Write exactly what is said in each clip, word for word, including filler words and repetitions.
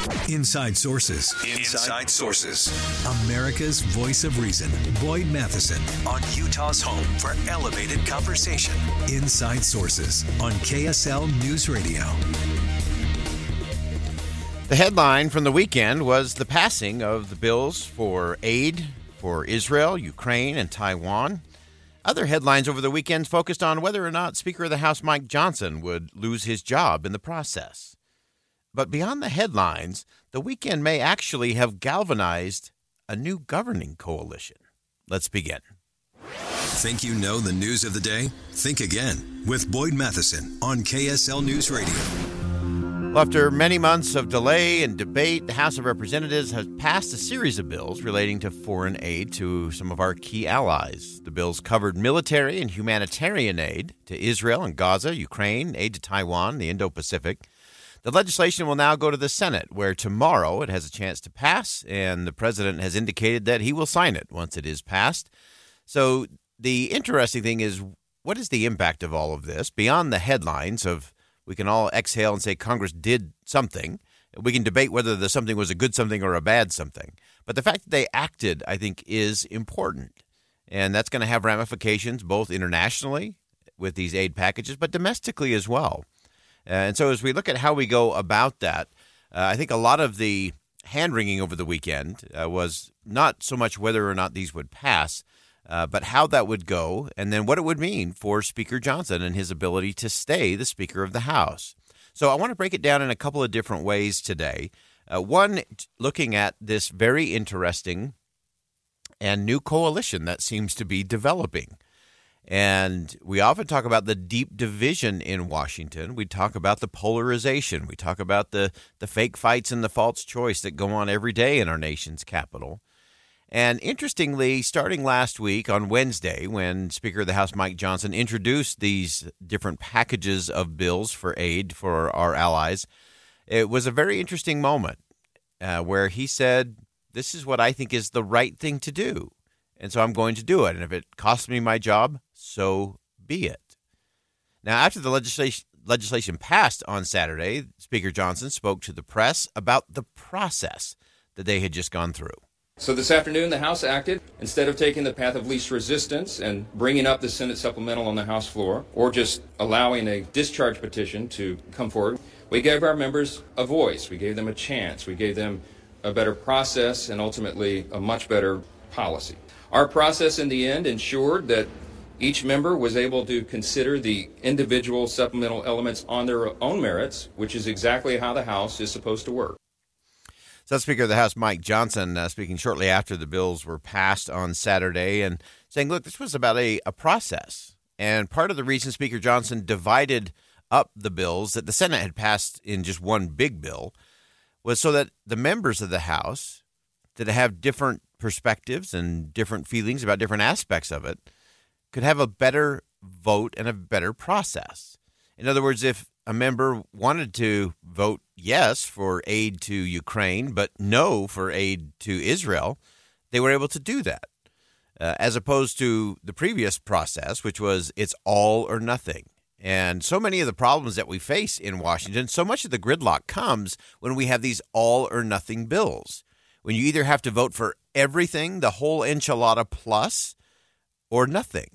Inside Sources. Inside Sources. America's voice of reason. Boyd Matheson on Utah's home for elevated conversation. Inside Sources on K S L News Radio. The headline from the weekend was the passing of the bills for aid for Israel, Ukraine, and Taiwan. Other headlines over the weekend focused on whether or not Speaker of the House Mike Johnson would lose his job in the process. But beyond the headlines, the weekend may actually have galvanized a new governing coalition. Let's begin. Think you know the news of the day? Think again with Boyd Matheson on K S L News Radio. Well, after many months of delay and debate, the House of Representatives has passed a series of bills relating to foreign aid to some of our key allies. The bills covered military and humanitarian aid to Israel and Gaza, Ukraine, aid to Taiwan, the Indo-Pacific. The legislation will now go to the Senate, where tomorrow it has a chance to pass, and the president has indicated that he will sign it once it is passed. So the interesting thing is, what is the impact of all of this beyond the headlines of we can all exhale and say Congress did something. We can debate whether the something was a good something or a bad something. But the fact that they acted, I think, is important. And that's going to have ramifications both internationally with these aid packages, but domestically as well. Uh, and so as we look at how we go about that, uh, I think a lot of the hand-wringing over the weekend uh, was not so much whether or not these would pass, Uh, but how that would go, and then what it would mean for Speaker Johnson and his ability to stay the Speaker of the House. So I want to break it down in a couple of different ways today. Uh, one, looking at this very interesting and new coalition that seems to be developing. And we often talk about the deep division in Washington. We talk about the polarization. We talk about the, the fake fights and the false choice that go on every day in our nation's capital. And interestingly, starting last week on Wednesday, when Speaker of the House Mike Johnson introduced these different packages of bills for aid for our allies, it was a very interesting moment uh, where he said, this is what I think is the right thing to do, and so I'm going to do it. And if it costs me my job, so be it. Now, after the legislation, legislation passed on Saturday, Speaker Johnson spoke to the press about the process that they had just gone through. So this afternoon, the House acted. Instead of taking the path of least resistance and bringing up the Senate supplemental on the House floor, or just allowing a discharge petition to come forward, we gave our members a voice. We gave them a chance. We gave them a better process and ultimately a much better policy. Our process in the end ensured that each member was able to consider the individual supplemental elements on their own merits, which is exactly how the House is supposed to work. So Speaker of the House Mike Johnson uh, speaking shortly after the bills were passed on Saturday and saying, look, this was about a, a process. And part of the reason Speaker Johnson divided up the bills that the Senate had passed in just one big bill was so that the members of the House that have different perspectives and different feelings about different aspects of it could have a better vote and a better process. In other words, if a member wanted to vote yes for aid to Ukraine, but no for aid to Israel, they were able to do that, uh, as opposed to the previous process, which was it's all or nothing. And so many of the problems that we face in Washington, so much of the gridlock comes when we have these all or nothing bills, when you either have to vote for everything, the whole enchilada plus, or nothing.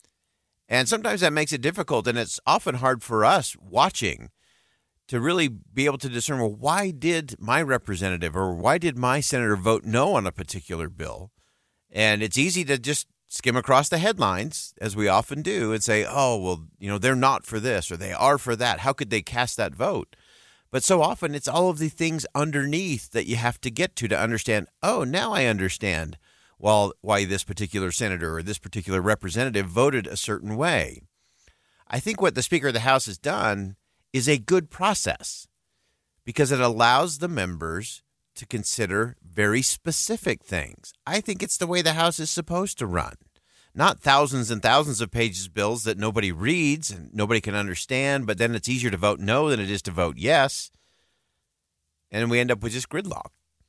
And sometimes that makes it difficult, and it's often hard for us watching to really be able to discern, well, why did my representative or why did my senator vote no on a particular bill? And it's easy to just skim across the headlines, as we often do, and say, oh, well, you know, they're not for this or they are for that. How could they cast that vote? But so often it's all of the things underneath that you have to get to to understand, oh, now I understand Well, why this particular senator or this particular representative voted a certain way. I think what the Speaker of the House has done is a good process because it allows the members to consider very specific things. I think it's the way the House is supposed to run, not thousands and thousands of pages bills that nobody reads and nobody can understand, but then it's easier to vote no than it is to vote yes, and we end up with just gridlock.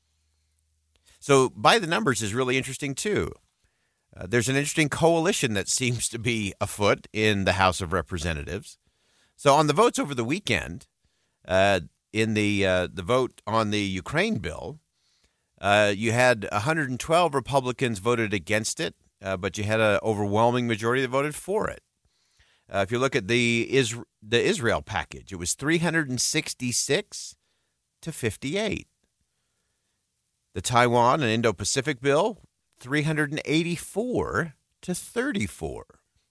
So by the numbers is really interesting, too. Uh, there's an interesting coalition that seems to be afoot in the House of Representatives. So on the votes over the weekend, uh, in the uh, the vote on the Ukraine bill, uh, you had one hundred twelve Republicans voted against it, uh, but you had an overwhelming majority that voted for it. Uh, if you look at the Is- the Israel package, it was three hundred sixty-six to fifty-eight. The Taiwan and Indo-Pacific bill, three hundred eighty-four to thirty-four.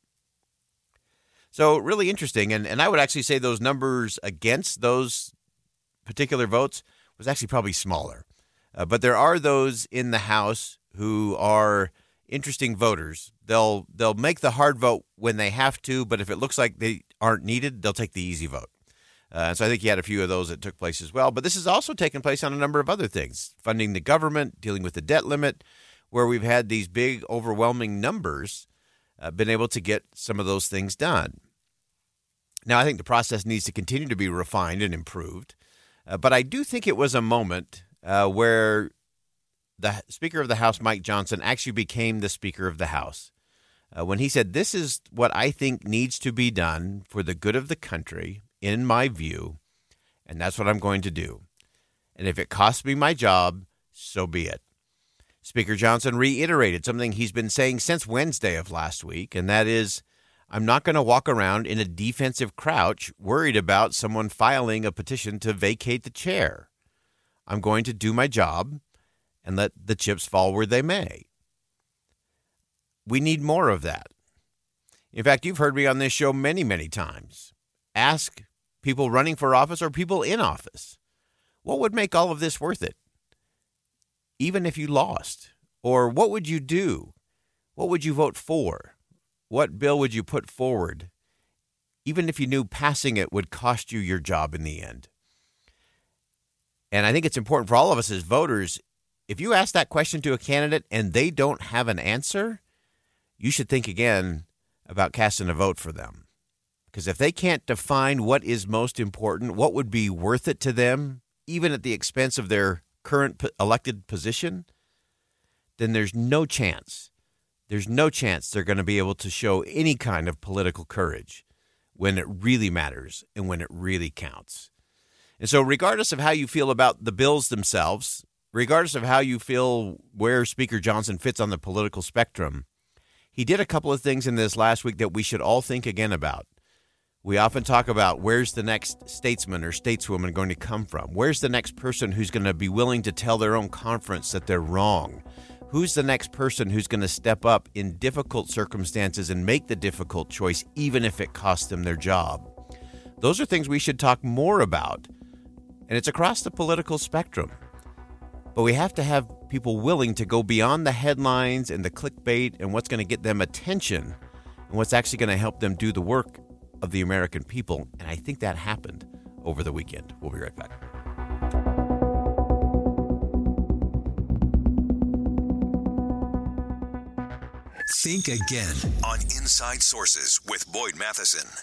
So really interesting, and, and I would actually say those numbers against those particular votes was actually probably smaller. Uh, but there are those in the House who are interesting voters. They'll they'll make the hard vote when they have to, but if it looks like they aren't needed, they'll take the easy vote. Uh, so I think you had a few of those that took place as well. But this has also taken place on a number of other things, funding the government, dealing with the debt limit, where we've had these big, overwhelming numbers, uh, been able to get some of those things done. Now, I think the process needs to continue to be refined and improved, uh, but I do think it was a moment uh, where the Speaker of the House, Mike Johnson, actually became the Speaker of the House. Uh, when he said, this is what I think needs to be done for the good of the country, in my view, and that's what I'm going to do. And if it costs me my job, so be it. Speaker Johnson reiterated something he's been saying since Wednesday of last week, and that is, I'm not going to walk around in a defensive crouch worried about someone filing a petition to vacate the chair. I'm going to do my job and let the chips fall where they may. We need more of that. In fact, you've heard me on this show many, many times. Ask people running for office or people in office, what would make all of this worth it? Even if you lost? Or what would you do? What would you vote for? What bill would you put forward? Even if you knew passing it would cost you your job in the end. And I think it's important for all of us as voters, if you ask that question to a candidate and they don't have an answer, you should think again about casting a vote for them. Because if they can't define what is most important, what would be worth it to them, even at the expense of their current elected position, then there's no chance. There's no chance they're going to be able to show any kind of political courage when it really matters and when it really counts. And so regardless of how you feel about the bills themselves, regardless of how you feel where Speaker Johnson fits on the political spectrum, he did a couple of things in this last week that we should all think again about. We often talk about where's the next statesman or stateswoman going to come from? Where's the next person who's going to be willing to tell their own conference that they're wrong? Who's the next person who's going to step up in difficult circumstances and make the difficult choice, even if it costs them their job? Those are things we should talk more about. And it's across the political spectrum. But we have to have people willing to go beyond the headlines and the clickbait and what's going to get them attention and what's actually going to help them do the work of the American people. And I think that happened over the weekend. We'll be right back. Think again on Inside Sources with Boyd Matheson.